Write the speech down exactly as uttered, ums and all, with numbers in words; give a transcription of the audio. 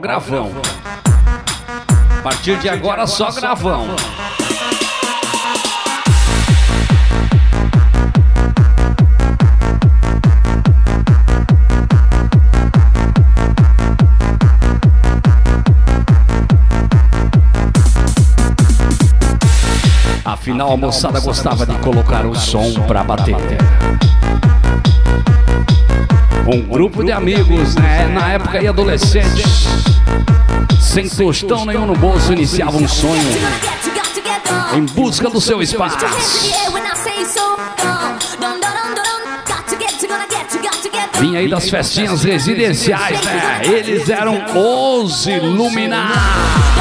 gravão. A partir de agora, só gravão. Afinal, a moçada gostava de colocar o som pra bater. Um grupo de amigos, né, na época e adolescentes, sem tostão nenhum no bolso, iniciava um sonho em busca do seu espaço. Vinha aí das festinhas residenciais, né? Eles eram os Iluminados.